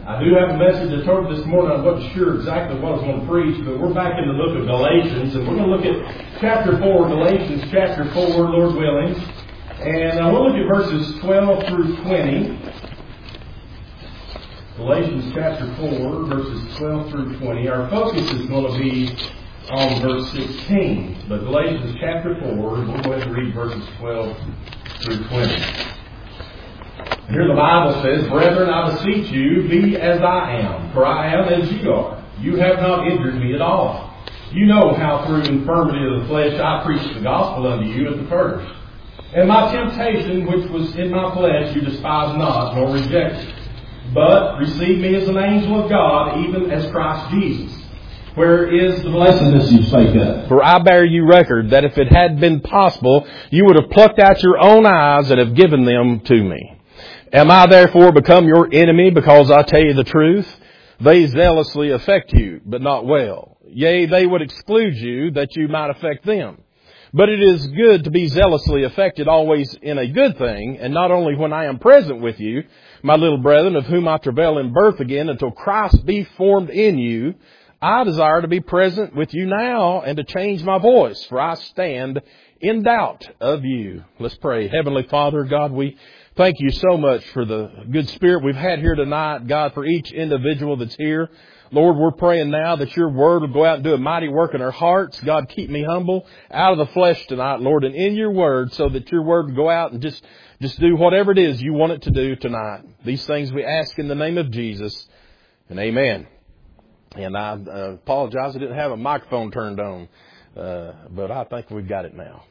I do have a message to talk this morning. I wasn't sure exactly what I was going to preach, but we're back in the book of Galatians, and we're going to look at chapter 4, Galatians chapter 4, Lord willing. And I want to look at verses 12 through 20. Galatians chapter 4, verses 12 through 20. Our focus is going to be on verse 16. But Galatians chapter 4, we'll go ahead and read verses 12 through 20. And here the Bible says, "Brethren, I beseech you, be as I am, for I am as ye are. You have not injured me at all. You know how through infirmity of the flesh I preached the gospel unto you at the first. And my temptation, which was in my flesh, you despise not, nor reject it. But receive me as an angel of God, even as Christ Jesus. Where is the blessedness you spake of? For I bear you record that if it had been possible, you would have plucked out your own eyes and have given them to me. Am I therefore become your enemy because I tell you the truth? They zealously affect you, but not well. Yea, they would exclude you that you might affect them. But it is good to be zealously affected always in a good thing, and not only when I am present with you, my little brethren, of whom I travail in birth again until Christ be formed in you. I desire to be present with you now and to change my voice, for I stand in doubt of you." Let's pray. Heavenly Father, God, we thank you so much for the good spirit we've had here tonight, God, for each individual that's here. Lord, we're praying now that your word will go out and do a mighty work in our hearts. God, keep me humble out of the flesh tonight, Lord, and in your word, so that your word will go out and just do whatever it is you want it to do tonight. These things we ask in the name of Jesus, and amen. And I apologize, I didn't have a microphone turned on, but I think we've got it now.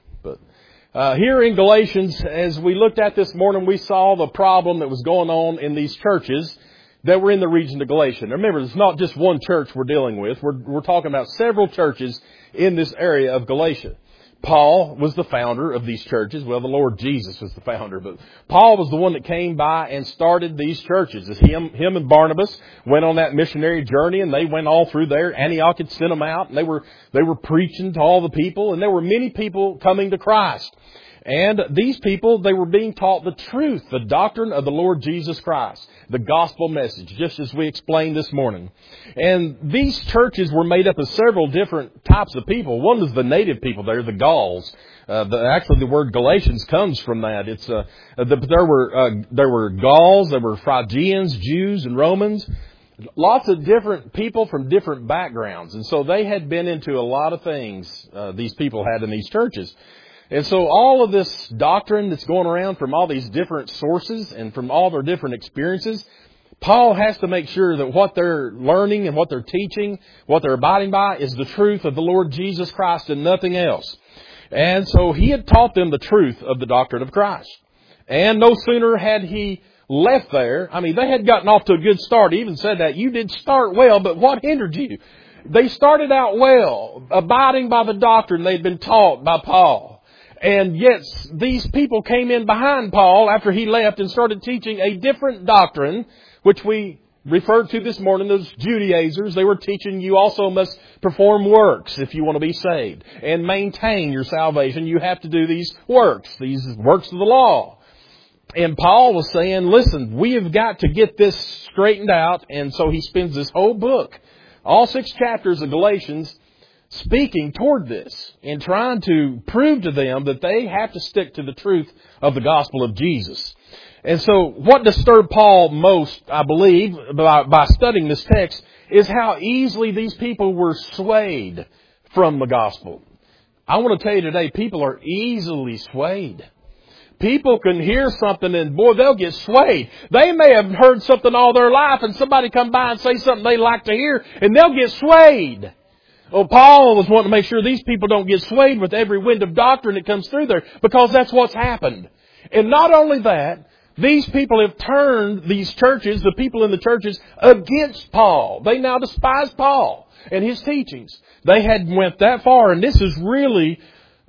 But here in Galatians, as we looked at this morning, we saw the problem that was going on in these churches that were in the region of Galatia. Now remember, it's not just one church we're dealing with. We're talking about several churches in this area of Galatia. Paul was the founder of these churches. Well, the Lord Jesus was the founder, but Paul was the one that came by and started these churches. As him and Barnabas went on that missionary journey, and they went all through there. Antioch had sent them out, and they were preaching to all the people, and there were many people coming to Christ. And these people, they were being taught the truth, the doctrine of the Lord Jesus Christ, the gospel message, just as we explained this morning. And these churches were made up of several different types of people. One was the native people there, the Gauls. Actually, the word Galatians comes from that. It's there were Gauls, there were Phrygians, Jews, and Romans. Lots of different people from different backgrounds, and so they had been into a lot of things. These people had in these churches. And so all of this doctrine that's going around from all these different sources and from all their different experiences, Paul has to make sure that what they're learning and what they're teaching, what they're abiding by, is the truth of the Lord Jesus Christ and nothing else. And so he had taught them the truth of the doctrine of Christ. And no sooner had he left there, they had gotten off to a good start. He even said that, you did start well, but what hindered you? They started out well, abiding by the doctrine they'd been taught by Paul. And yet these people came in behind Paul after he left and started teaching a different doctrine, which we referred to this morning as Judaizers. They were teaching you also must perform works if you want to be saved and maintain your salvation. You have to do these works of the law. And Paul was saying, listen, we have got to get this straightened out. And so he spends this whole book, all 6 chapters of Galatians, speaking toward this and trying to prove to them that they have to stick to the truth of the gospel of Jesus. And so what disturbed Paul most, I believe, by studying this text is how easily these people were swayed from the gospel. I want to tell you today, people are easily swayed. People can hear something and boy, they'll get swayed. They may have heard something all their life and somebody come by and say something they like to hear and they'll get swayed. Well, Paul was wanting to make sure these people don't get swayed with every wind of doctrine that comes through there, because that's what's happened. And not only that, these people have turned these churches, the people in the churches, against Paul. They now despise Paul and his teachings. They had went that far, and this has really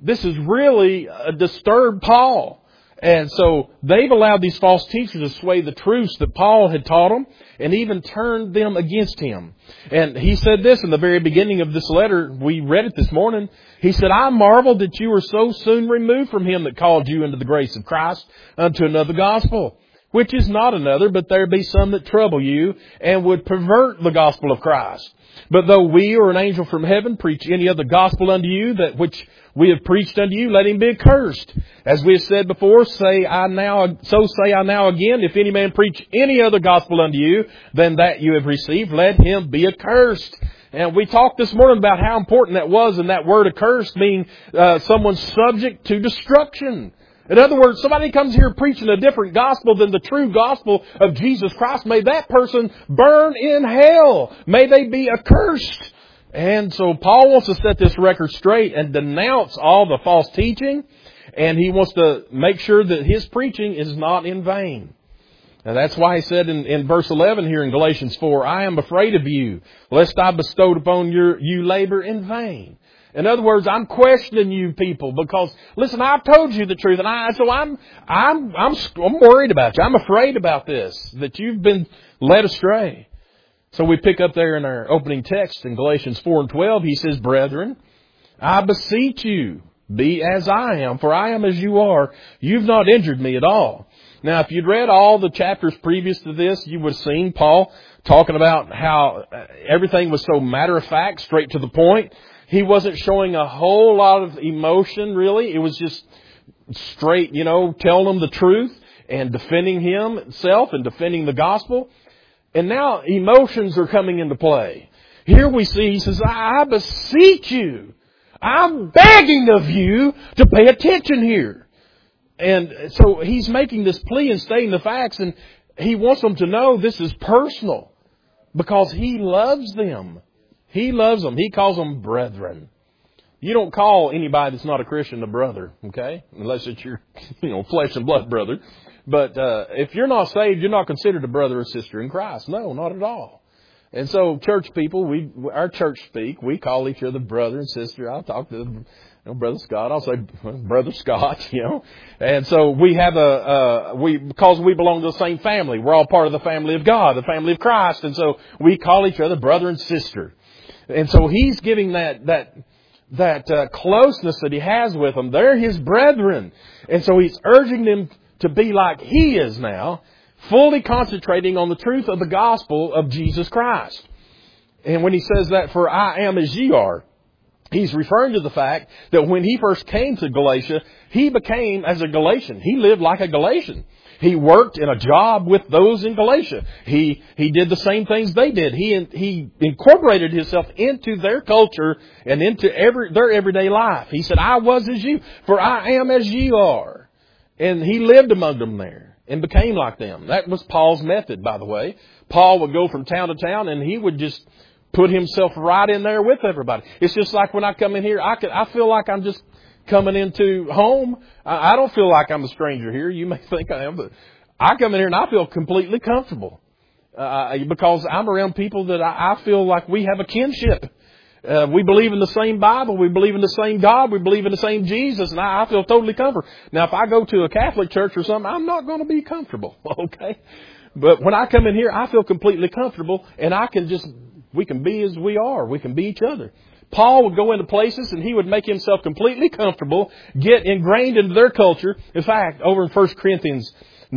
disturbed Paul. And so they've allowed these false teachers to sway the truths that Paul had taught them and even turned them against him. And he said this in the very beginning of this letter. We read it this morning. He said, I marveled that you were so soon removed from him that called you into the grace of Christ unto another gospel, which is not another, but there be some that trouble you and would pervert the gospel of Christ. But though we or an angel from heaven preach any other gospel unto you, that which we have preached unto you, let him be accursed. As we have said before, so say I now again, if any man preach any other gospel unto you than that you have received, let him be accursed. And we talked this morning about how important that was, and that word accursed meaning someone subject to destruction. In other words, somebody comes here preaching a different gospel than the true gospel of Jesus Christ. May that person burn in hell. May they be accursed. And so Paul wants to set this record straight and denounce all the false teaching. And he wants to make sure that his preaching is not in vain. And that's why he said in verse 11 here in Galatians 4, I am afraid of you, lest I bestowed upon you labor in vain. In other words, I'm questioning you people because, listen, I've told you the truth, and I'm worried about you. I'm afraid about this, that you've been led astray. So we pick up there in our opening text in Galatians 4:12. He says, Brethren, I beseech you, be as I am, for I am as you are. You've not injured me at all. Now, if you'd read all the chapters previous to this, you would have seen Paul talking about how everything was so matter of fact, straight to the point. He wasn't showing a whole lot of emotion, really. It was just straight, telling them the truth and defending himself and defending the gospel. And now emotions are coming into play. Here we see, he says, I beseech you. I'm begging of you to pay attention here. And so he's making this plea and stating the facts, and he wants them to know this is personal because he loves them. He loves them. He calls them brethren. You don't call anybody that's not a Christian a brother, okay? Unless it's your, flesh and blood brother. But if you're not saved, you're not considered a brother or sister in Christ. No, not at all. And so church people, our church speak, we call each other brother and sister. I'll talk to Brother Scott. I'll say Brother Scott, And so we have because we belong to the same family. We're all part of the family of God, the family of Christ. And so we call each other brother and sister. And so he's giving that closeness that he has with them. They're his brethren. And so he's urging them to be like he is now, fully concentrating on the truth of the gospel of Jesus Christ. And when he says that, for I am as ye are, he's referring to the fact that when he first came to Galatia, he became as a Galatian. He lived like a Galatian. He worked in a job with those in Galatia. He did the same things they did. He incorporated himself into their culture and into their everyday life. He said, I was as you, for I am as ye are. And he lived among them there and became like them. That was Paul's method, by the way. Paul would go from town to town and he would just put himself right in there with everybody. It's just like when I come in here, I feel like I'm just coming into home. I don't feel like I'm a stranger here. You may think I am, but I come in here and I feel completely comfortable because I'm around people that I feel like we have a kinship. We believe in the same Bible. We believe in the same God. We believe in the same Jesus. And I feel totally comfortable. Now, if I go to a Catholic church or something, I'm not going to be comfortable. Okay. But when I come in here, I feel completely comfortable and we can be as we are. We can be each other. Paul would go into places and he would make himself completely comfortable, get ingrained into their culture. In fact, over in 1 Corinthians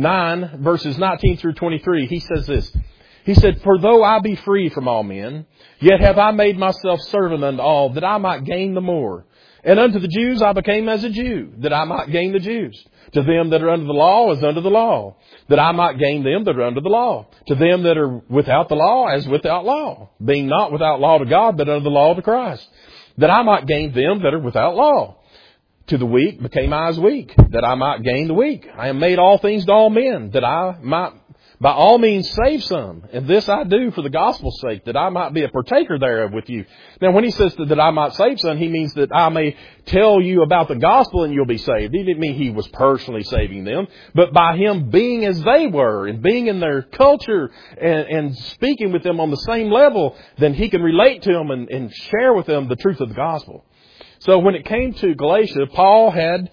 9, verses 19 through 23, he says this. He said, For though I be free from all men, yet have I made myself servant unto all, that I might gain the more. And unto the Jews I became as a Jew, that I might gain the Jews. To them that are under the law as under the law, that I might gain them that are under the law. To them that are without the law as without law, being not without law to God, but under the law to Christ, that I might gain them that are without law. To the weak became I as weak, that I might gain the weak. I am made all things to all men, that I might by all means save some. And this I do for the gospel's sake, that I might be a partaker thereof with you. Now, when he says that I might save some, he means that I may tell you about the gospel and you'll be saved. He didn't mean he was personally saving them, but by him being as they were and being in their culture and speaking with them on the same level, then he can relate to them and share with them the truth of the gospel. So when it came to Galatia, Paul had,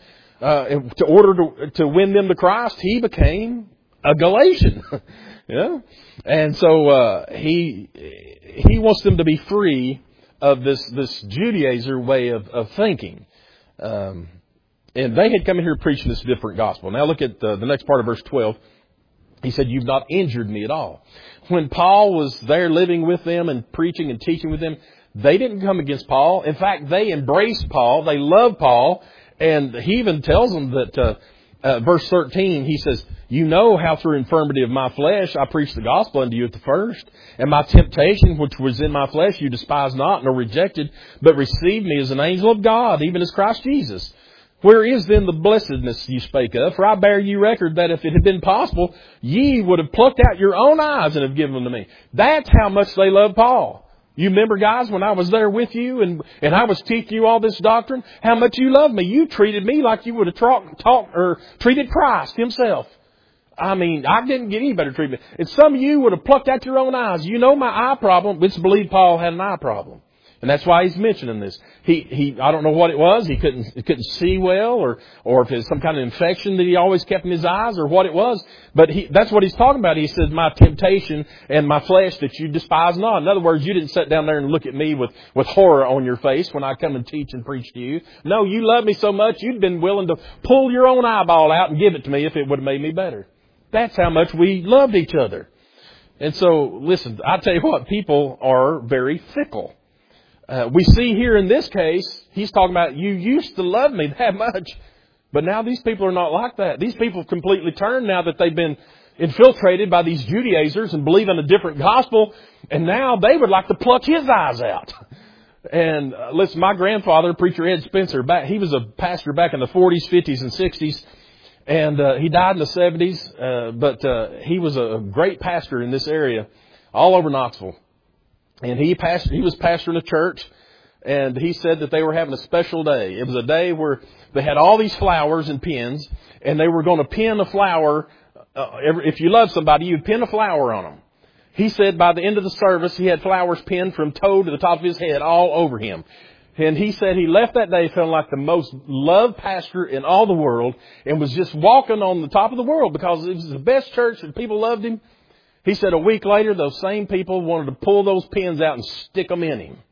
to order to win them to Christ, he became a Galatian. Yeah. And so he wants them to be free of this Judaizer way of thinking. And they had come in here preaching this different gospel. Now look at the next part of verse 12. He said, you've not injured me at all. When Paul was there living with them and preaching and teaching with them, they didn't come against Paul. In fact, they embraced Paul. They loved Paul. And he even tells them that, verse 13, he says, you know how through infirmity of my flesh I preached the gospel unto you at the first. And my temptation, which was in my flesh, you despised not nor rejected, but received me as an angel of God, even as Christ Jesus. Where is then the blessedness you spake of? For I bear you record that if it had been possible, ye would have plucked out your own eyes and have given them to me. That's how much they loved Paul. You remember, guys, when I was there with you and I was teaching you all this doctrine, how much you loved me. You treated me like you would have treated Christ himself. I mean, I didn't get any better treatment. And some of you would have plucked out your own eyes. You know my eye problem. It's believed Paul had an eye problem. And that's why he's mentioning this. I don't know what it was. He couldn't see well, or if it's some kind of infection that he always kept in his eyes, or what it was. But that's what he's talking about. He says, my temptation and my flesh that you despise not. In other words, you didn't sit down there and look at me with horror on your face when I come and teach and preach to you. No, you love me so much, you'd been willing to pull your own eyeball out and give it to me if it would have made me better. That's how much we loved each other. And so, listen, I tell you what, people are very fickle. We see here in this case, he's talking about, you used to love me that much, but now these people are not like that. These people have completely turned now that they've been infiltrated by these Judaizers and believe in a different gospel, and now they would like to pluck his eyes out. And listen, my grandfather, Preacher Ed Spencer, he was a pastor back in the 40s, 50s, and 60s, and he died in the 70s, but he was a great pastor in this area, all over Knoxville. And he was pastoring a church, and he said that they were having a special day. It was a day where they had all these flowers and pins, and they were going to pin a flower. If you love somebody, you'd pin a flower on them. He said by the end of the service, he had flowers pinned from toe to the top of his head all over him. And he said he left that day feeling like the most loved pastor in all the world, and was just walking on the top of the world because it was the best church and people loved him. He said a week later, those same people wanted to pull those pins out and stick them in him.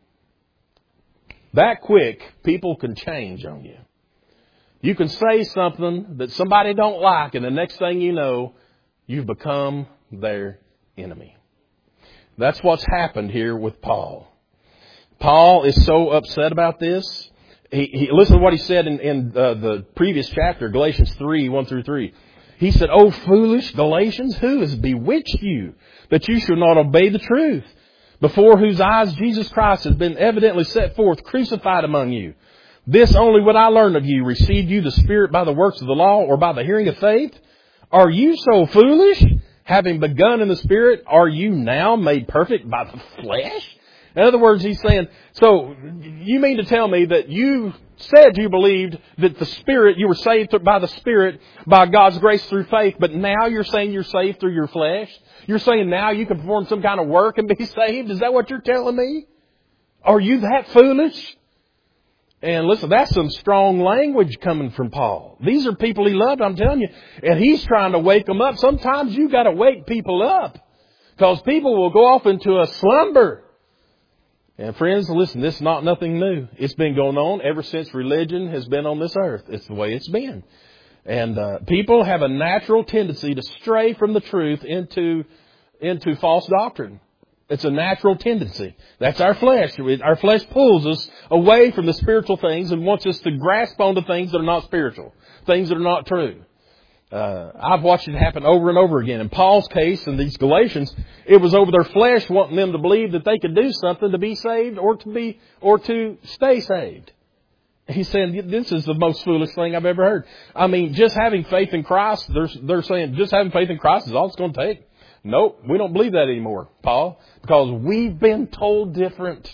That quick, people can change on you. You can say something that somebody don't like, and the next thing you know, you've become their enemy. That's what's happened here with Paul. Paul is so upset about this. Listen to what he said in the previous chapter, Galatians 3, 1 through 3. He said, O foolish Galatians, who has bewitched you that you should not obey the truth, before whose eyes Jesus Christ has been evidently set forth, crucified among you? This only would I learn of you. Received you the Spirit by the works of the law, or by the hearing of faith? Are you so foolish? Having begun in the Spirit, are you now made perfect by the flesh? In other words, he's saying, so you mean to tell me that you said you believed that the Spirit, you were saved by the Spirit, by God's grace through faith, but now you're saying you're saved through your flesh? You're saying now you can perform some kind of work and be saved? Is that what you're telling me? Are you that foolish? And listen, that's some strong language coming from Paul. These are people he loved, I'm telling you. And he's trying to wake them up. Sometimes you got to wake people up, because people will go off into a slumber. And friends, listen, this is not nothing new. It's been going on ever since religion has been on this earth. It's the way it's been. And people have a natural tendency to stray from the truth into false doctrine. It's a natural tendency. That's our flesh. Our flesh pulls us away from the spiritual things and wants us to grasp onto things that are not spiritual, things that are not true. I've watched it happen over and over again. In Paul's case, in these Galatians, it was over their flesh wanting them to believe that they could do something to be saved or to stay saved. He's saying, this is the most foolish thing I've ever heard. I mean, just having faith in Christ, they're saying just having faith in Christ is all it's going to take. Nope, we don't believe that anymore, Paul, because we've been told different.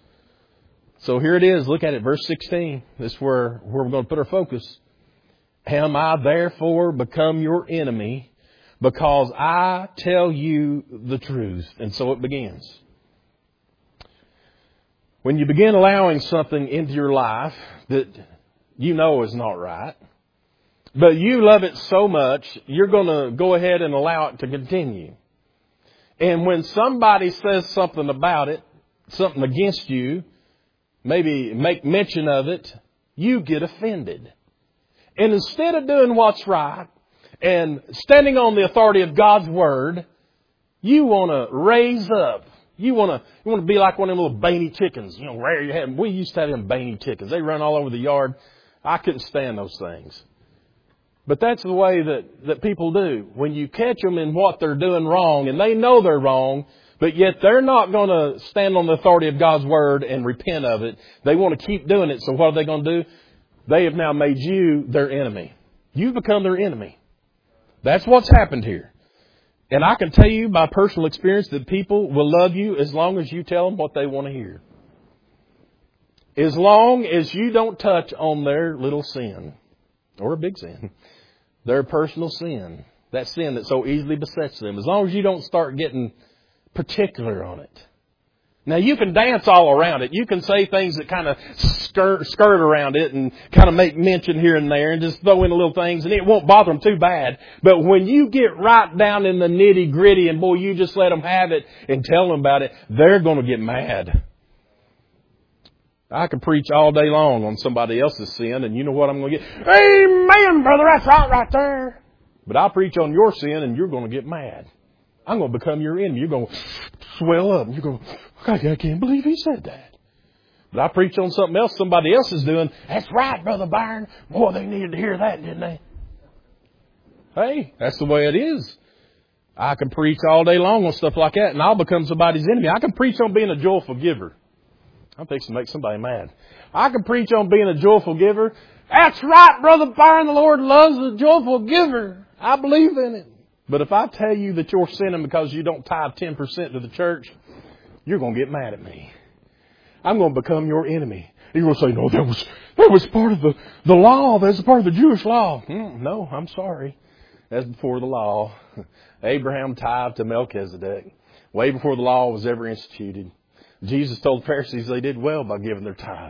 So here it is. Look at it, verse 16. This is where we're going to put our focus. Am I therefore become your enemy because I tell you the truth? And so it begins. When you begin allowing something into your life that you know is not right, but you love it so much, you're going to go ahead and allow it to continue. And when somebody says something about it, something against you, maybe make mention of it, you get offended. And instead of doing what's right, And standing on the authority of God's Word, you want to raise up. You want to be like one of them little Baney chickens. You know, rear your head. We used to have them Baney chickens. They run all over the yard. I couldn't stand those things. But that's the way that people do. When you catch them in what they're doing wrong, and they know they're wrong, but yet they're not going to stand on the authority of God's Word and repent of it. They want to keep doing it. So what are they going to do? They have now made you their enemy. You've become their enemy. That's what's happened here. And I can tell you by personal experience that people will love you as long as you tell them what they want to hear. As long as you don't touch on their little sin, or a big sin, their personal sin, that sin that so easily besets them, as long as you don't start getting particular on it. Now, you can dance all around it. You can say things that kind of skirt around it and kind of make mention here and there and just throw in little things, and it won't bother them too bad. But when you get right down in the nitty gritty and boy, you just let them have it and tell them about it, they're going to get mad. I can preach all day long on somebody else's sin, and you know what I'm going to get? Amen, brother, that's right there. But I'll preach on your sin, and you're going to get mad. I'm going to become your enemy. You're going to swell up. You're going, I can't believe he said that. But I preach on something else somebody else is doing. That's right, Brother Byron. Boy, they needed to hear that, didn't they? Hey, that's the way it is. I can preach all day long on stuff like that, and I'll become somebody's enemy. I can preach on being a joyful giver. I'm fixing to make somebody mad. I can preach on being a joyful giver. That's right, Brother Byron. The Lord loves a joyful giver. I believe in it. But if I tell you that you're sinning because you don't tithe 10% to the church, you're going to get mad at me. I'm going to become your enemy. You're going to say, no, that was part of the law. That's part of the Jewish law. No, I'm sorry. That's before the law. Abraham tithed to Melchizedek. Way before the law was ever instituted. Jesus told the Pharisees they did well by giving their tithe.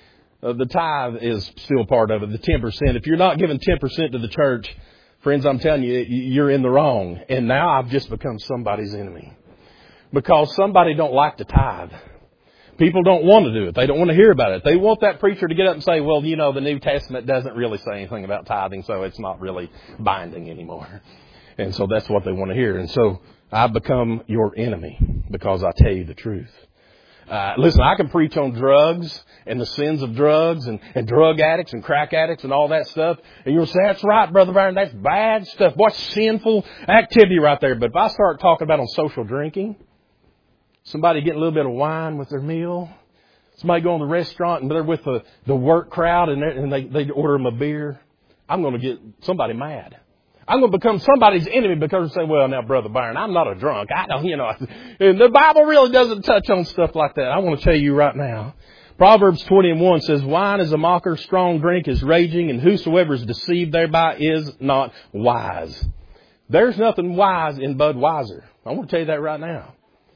The tithe is still part of it, the 10%. If you're not giving 10% to the church, friends, I'm telling you, you're in the wrong. And now I've just become somebody's enemy. Because somebody don't like to tithe. People don't want to do it. They don't want to hear about it. They want that preacher to get up and say, well, you know, the New Testament doesn't really say anything about tithing, so it's not really binding anymore. And so that's what they want to hear. And so I've become your enemy because I tell you the truth. Listen, I can preach on drugs and the sins of drugs and drug addicts and crack addicts and all that stuff. And you'll say, that's right, Brother Byron, that's bad stuff. What's sinful activity right there? But if I start talking about on social drinking, somebody getting a little bit of wine with their meal, somebody going to the restaurant and they're with the work crowd and they order them a beer, I'm going to get somebody mad. I'm going to become somebody's enemy because they say, well, now, Brother Byron, I'm not a drunk. I don't, and the Bible really doesn't touch on stuff like that. I want to tell you right now. Proverbs 20:1 says, wine is a mocker, strong drink is raging, and whosoever is deceived thereby is not wise. There's nothing wise in Budweiser. I want to tell you that right now.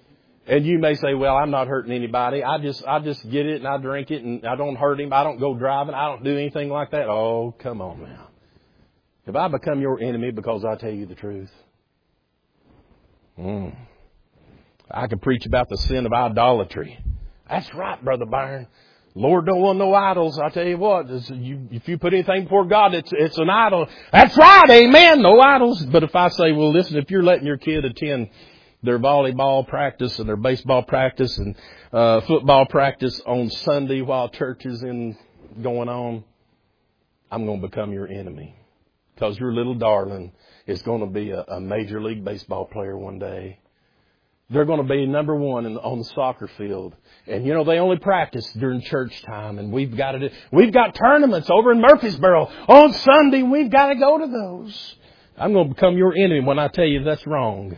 And you may say, well, I'm not hurting anybody. I just get it and I drink it and I don't hurt him. I don't go driving. I don't do anything like that. Oh, come on now. Have I become your enemy because I tell you the truth? I can preach about the sin of idolatry. That's right, Brother Byron. Lord don't want no idols. I tell you what, if you put anything before God, it's an idol. That's right, amen, no idols. But if I say, well, listen, if you're letting your kid attend their volleyball practice and their baseball practice and football practice on Sunday while church is going on, I'm going to become your enemy. Because your little darling is going to be a Major League Baseball player one day. They're going to be number one on the soccer field. And, they only practice during church time. And we've got tournaments over in Murfreesboro on Sunday. We've got to go to those. I'm going to become your enemy when I tell you that's wrong.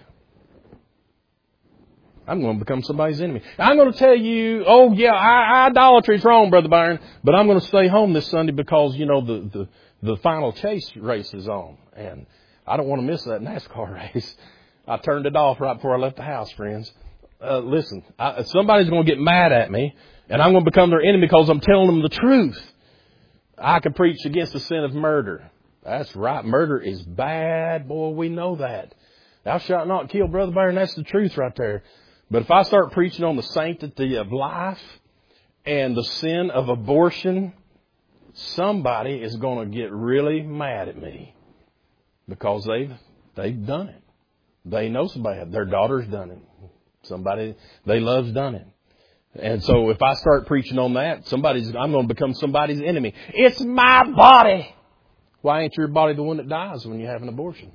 I'm going to become somebody's enemy. I'm going to tell you, oh, yeah, idolatry is wrong, Brother Byron. But I'm going to stay home this Sunday because, the final chase race is on. And I don't want to miss that NASCAR race. I turned it off right before I left the house, friends. Listen, somebody's going to get mad at me, and I'm going to become their enemy because I'm telling them the truth. I can preach against the sin of murder. That's right. Murder is bad. Boy, we know that. Thou shalt not kill, Brother Byron. That's the truth right there. But if I start preaching on the sanctity of life and the sin of abortion, somebody is going to get really mad at me. Because they've done it. They know somebody. Their daughter's done it. Somebody they love's done it. And so if I start preaching on that, I'm going to become somebody's enemy. It's my body. Why ain't your body the one that dies when you have an abortion?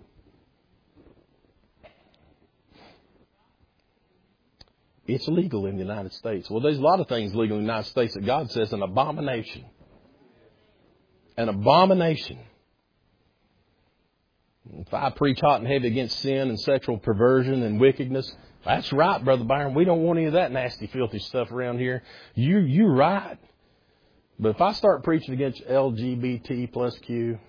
It's legal in the United States. Well, there's a lot of things legal in the United States that God says an abomination. An abomination. If I preach hot and heavy against sin and sexual perversion and wickedness, that's right, Brother Byron. We don't want any of that nasty, filthy stuff around here. You're right. But if I start preaching against LGBT plus Q,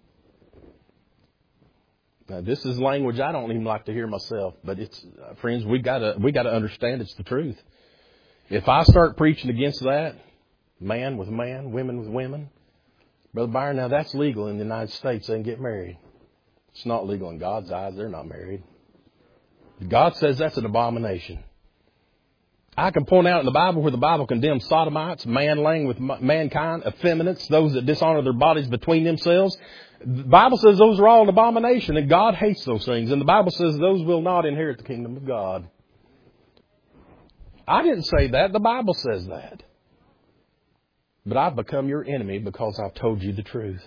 now this is language I don't even like to hear myself. But it's, friends, we gotta understand it's the truth. If I start preaching against that, man with man, women with women, Brother Byron, now that's legal in the United States. They can get married. It's not legal in God's eyes. They're not married. God says that's an abomination. I can point out in the Bible where the Bible condemns sodomites, man laying with mankind, effeminates, those that dishonor their bodies between themselves. The Bible says those are all an abomination, and God hates those things. And the Bible says those will not inherit the kingdom of God. I didn't say that. The Bible says that. But I've become your enemy because I've told you the truth.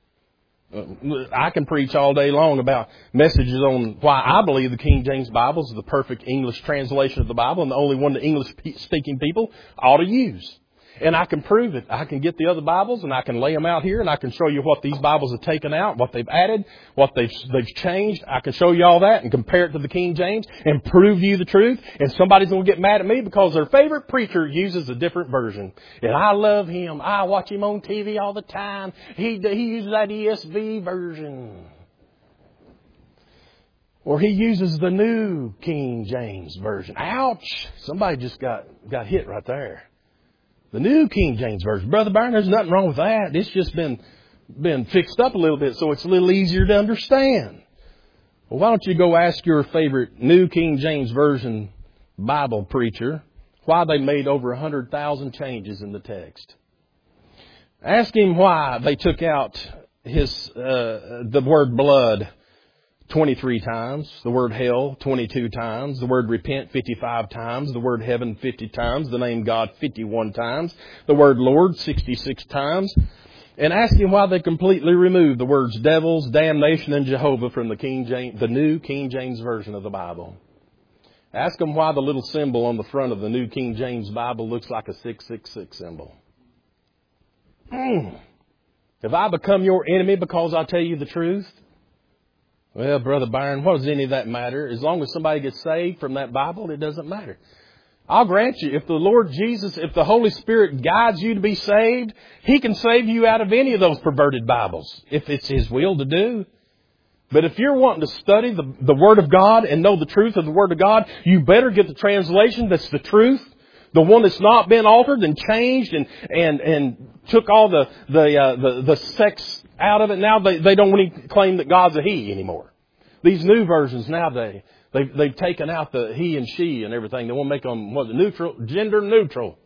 I can preach all day long about messages on why I believe the King James Bible is the perfect English translation of the Bible and the only one that English-speaking people ought to use. And I can prove it. I can get the other Bibles and I can lay them out here and I can show you what these Bibles have taken out, what they've added, what they've changed. I can show you all that and compare it to the King James and prove to you the truth. And somebody's going to get mad at me because their favorite preacher uses a different version. And I love him. I watch him on TV all the time. He uses that ESV version. Or he uses the New King James Version. Ouch! Somebody just got hit right there. The New King James Version. Brother Byron, there's nothing wrong with that. It's just been fixed up a little bit so it's a little easier to understand. Well, why don't you go ask your favorite New King James Version Bible preacher why they made over 100,000 changes in the text. Ask him why they took out the word blood 23 times, the word hell 22 times, the word repent 55 times, the word heaven 50 times, the name God 51 times, the word Lord 66 times, and ask him why they completely removed the words devils, damnation, and Jehovah from the New King James Version of the Bible. Ask him why the little symbol on the front of the New King James Bible looks like a 666 symbol. Have I become your enemy because I tell you the truth? Well, Brother Byron, what does any of that matter? As long as somebody gets saved from that Bible, it doesn't matter. I'll grant you, if the Lord Jesus, if the Holy Spirit guides you to be saved, He can save you out of any of those perverted Bibles, if it's His will to do. But if you're wanting to study the Word of God and know the truth of the Word of God, you better get the translation that's the truth, the one that's not been altered and changed and took all the sex out of it. Now they don't even claim that God's a he anymore. These new versions now they've taken out the he and she and everything. They want to make them gender neutral.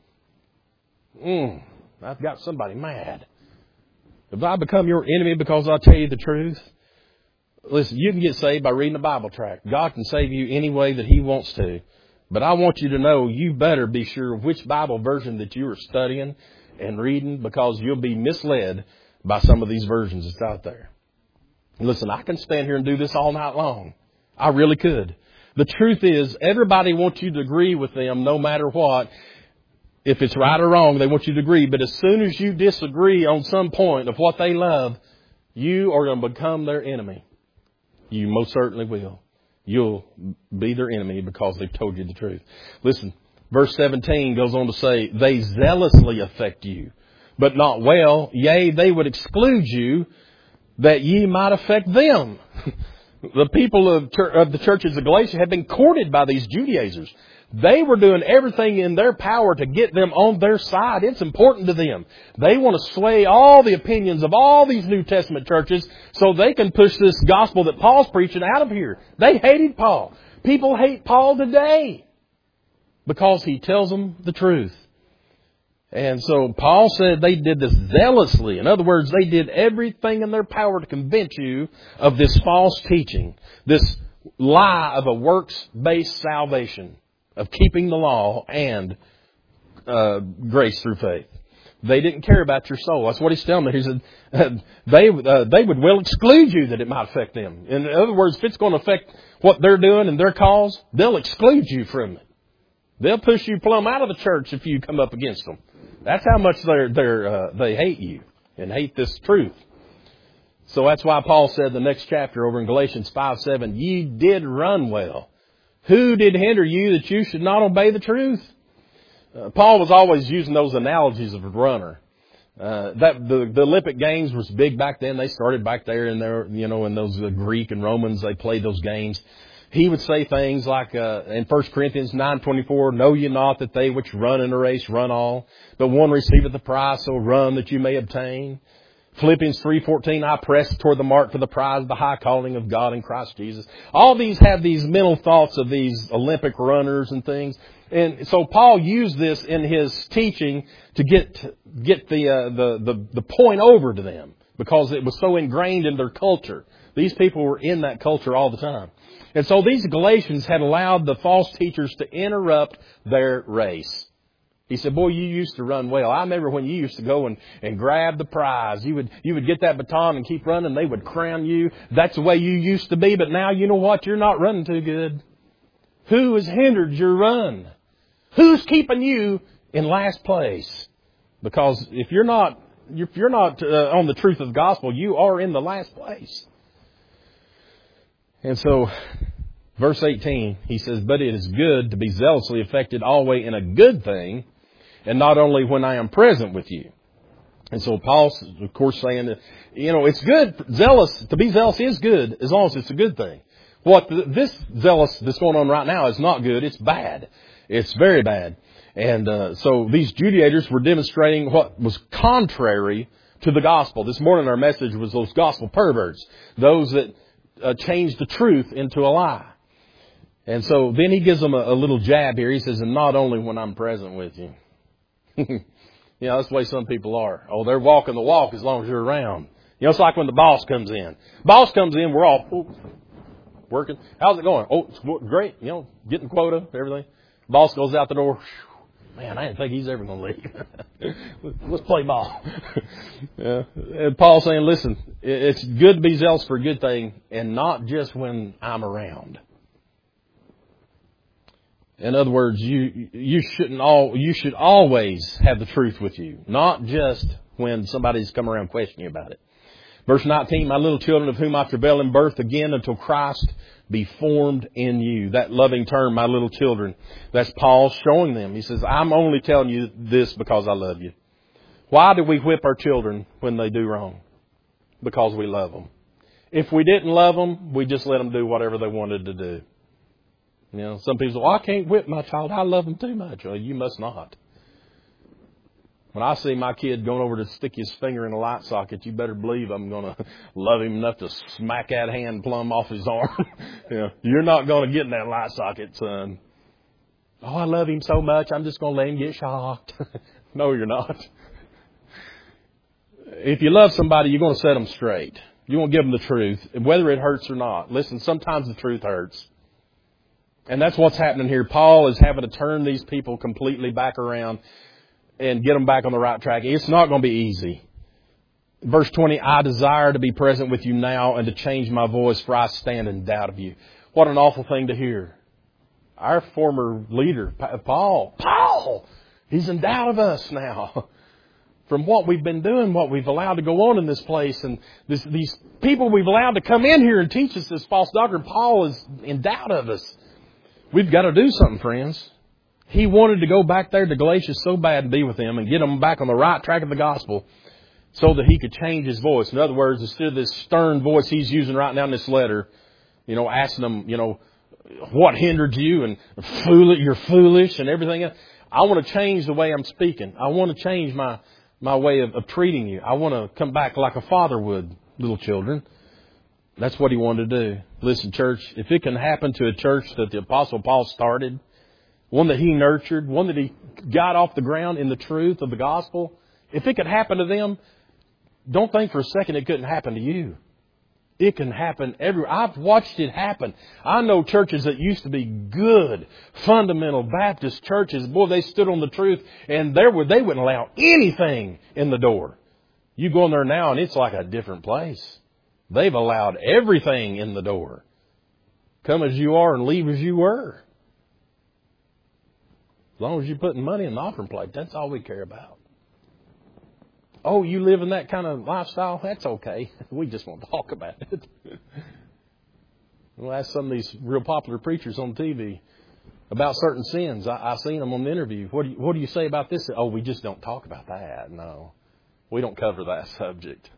I've got somebody mad. Have I become your enemy because I tell you the truth? Listen, you can get saved by reading a Bible tract. God can save you any way that He wants to. But I want you to know you better be sure which Bible version that you are studying and reading, because you'll be misled by some of these versions that's out there. Listen, I can stand here and do this all night long. I really could. The truth is, everybody wants you to agree with them no matter what. If it's right or wrong, they want you to agree. But as soon as you disagree on some point of what they love, you are going to become their enemy. You most certainly will. You'll be their enemy because they've told you the truth. Listen, verse 17 goes on to say, they zealously affect you, but not well. Yea, they would exclude you, that ye might affect them. The people of the churches of Galatia had been courted by these Judaizers. They were doing everything in their power to get them on their side. It's important to them. They want to sway all the opinions of all these New Testament churches so they can push this gospel that Paul's preaching out of here. They hated Paul. People hate Paul today because he tells them the truth. And so Paul said they did this zealously. In other words, they did everything in their power to convince you of this false teaching, this lie of a works-based salvation, of keeping the law and grace through faith. They didn't care about your soul. That's what he's telling me. He said they would well exclude you that it might affect them. In other words, if it's going to affect what they're doing and their cause, they'll exclude you from it. They'll push you plumb out of the church if you come up against them. That's how much they hate you and hate this truth. So that's why Paul said the next chapter over in Galatians 5:7, ye did run well. Who did hinder you that you should not obey the truth? Paul was always using those analogies of a runner. The Olympic Games was big back then. They started back there in those Greek and Romans. They played those games. He would say things like in 1 Corinthians 9:24, know ye not that they which run in a race run all, but one receiveth the prize, so run that you may obtain. Philippians 3:14, I press toward the mark for the prize of the high calling of God in Christ Jesus. All these have these mental thoughts of these Olympic runners and things. And so Paul used this in his teaching to get the point over to them because it was so ingrained in their culture. These people were in that culture all the time. And so these Galatians had allowed the false teachers to interrupt their race. He said, boy, you used to run well. I remember when you used to go and grab the prize. You would get that baton and keep running. They would crown you. That's the way you used to be. But now, you know what? You're not running too good. Who has hindered your run? Who's keeping you in last place? Because if you're not on the truth of the gospel, you are in the last place. And so, verse 18, he says, but it is good to be zealously affected always in a good thing, and not only when I am present with you. And so Paul's, of course, saying that, it's good, to be zealous is good, as long as it's a good thing. This zealous that's going on right now is not good, it's bad. It's very bad. And so these Judaizers were demonstrating what was contrary to the gospel. This morning our message was those gospel perverts, those that change the truth into a lie. And so then he gives them a little jab here. He says, and not only when I'm present with you. That's the way some people are. Oh, they're walking the walk as long as you're around. It's like when the boss comes in. Boss comes in, we're all working. How's it going? Oh, it's great. Getting quota, everything. Boss goes out the door. Man, I didn't think he's ever going to leave. Let's play ball. Yeah. And Paul's saying, listen, it's good to be zealous for a good thing and not just when I'm around. In other words, you should always have the truth with you, not just when somebody's come around questioning you about it. Verse 19, my little children of whom I travail in birth again until Christ be formed in you. That loving term, my little children, that's Paul showing them. He says, I'm only telling you this because I love you. Why do we whip our children when they do wrong? Because we love them. If we didn't love them, we just let them do whatever they wanted to do. Some people say, well, I can't whip my child. I love them too much. Well, you must not. When I see my kid going over to stick his finger in a light socket, you better believe I'm going to love him enough to smack that hand plumb off his arm. You're not going to get in that light socket, son. Oh, I love him so much, I'm just going to let him get shocked. No, you're not. If you love somebody, you're going to set them straight. You're going to give them the truth, whether it hurts or not. Listen, sometimes the truth hurts. And that's what's happening here. Paul is having to turn these people completely back around and get them back on the right track. It's not going to be easy. Verse 20, I desire to be present with you now and to change my voice, for I stand in doubt of you. What an awful thing to hear. Our former leader, Paul, he's in doubt of us now. From what we've been doing, what we've allowed to go on in this place, and these people we've allowed to come in here and teach us this false doctrine, Paul is in doubt of us. We've got to do something, friends. He wanted to go back there to Galatia so bad and be with them and get them back on the right track of the gospel so that he could change his voice. In other words, instead of this stern voice he's using right now in this letter, asking them, what hindered you and you're foolish and everything else. I want to change the way I'm speaking. I want to change my way of treating you. I want to come back like a father would, little children. That's what he wanted to do. Listen, church, if it can happen to a church that the Apostle Paul started, one that He nurtured, one that He got off the ground in the truth of the gospel, if it could happen to them, don't think for a second it couldn't happen to you. It can happen everywhere. I've watched it happen. I know churches that used to be good, fundamental Baptist churches. Boy, they stood on the truth, and they wouldn't allow anything in the door. You go in there now, and it's like a different place. They've allowed everything in the door. Come as you are and leave as you were. As long as you're putting money in the offering plate, that's all we care about. Oh, you live in that kind of lifestyle? That's okay. We just won't talk about it. We'll ask some of these real popular preachers on TV about certain sins. I've seen them on the interview. What do you say about this? Oh, we just don't talk about that. No, we don't cover that subject.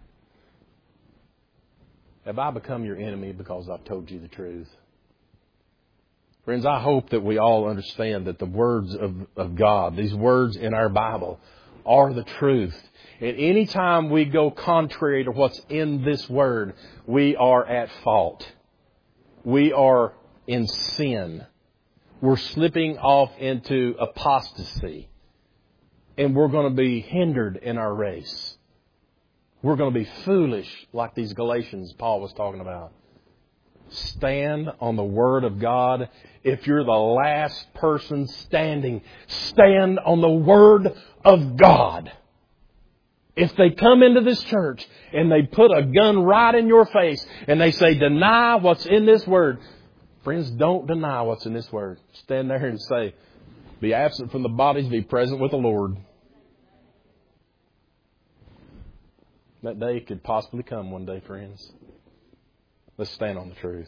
Have I become your enemy because I've told you the truth? Friends, I hope that we all understand that the words of God, these words in our Bible, are the truth. And any time we go contrary to what's in this Word, we are at fault. We are in sin. We're slipping off into apostasy. And we're going to be hindered in our race. We're going to be foolish like these Galatians Paul was talking about. Stand on the Word of God. If you're the last person standing, stand on the Word of God. If they come into this church and they put a gun right in your face and they say, deny what's in this Word. Friends, don't deny what's in this Word. Stand there and say, be absent from the bodies, be present with the Lord. That day could possibly come one day, friends. Let's stand on the truth.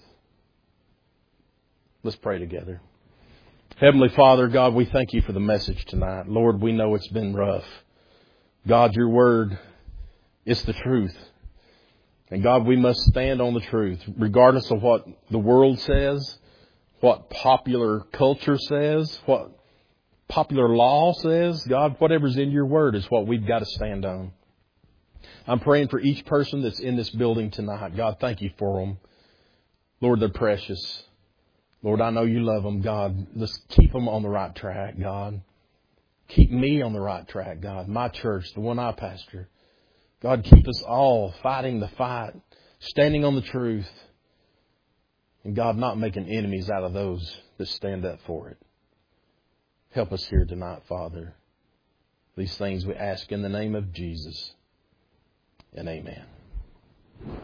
Let's pray together. Heavenly Father, God, we thank You for the message tonight. Lord, we know it's been rough. God, Your Word is the truth. And God, we must stand on the truth, regardless of what the world says, what popular culture says, what popular law says. God, whatever's in Your Word is what we've got to stand on. I'm praying for each person that's in this building tonight. God, thank You for them. Lord, they're precious. Lord, I know You love them. God, let's keep them on the right track, God. Keep me on the right track, God. My church, the one I pastor. God, keep us all fighting the fight, standing on the truth. And God, not making enemies out of those that stand up for it. Help us here tonight, Father. These things we ask in the name of Jesus. And amen.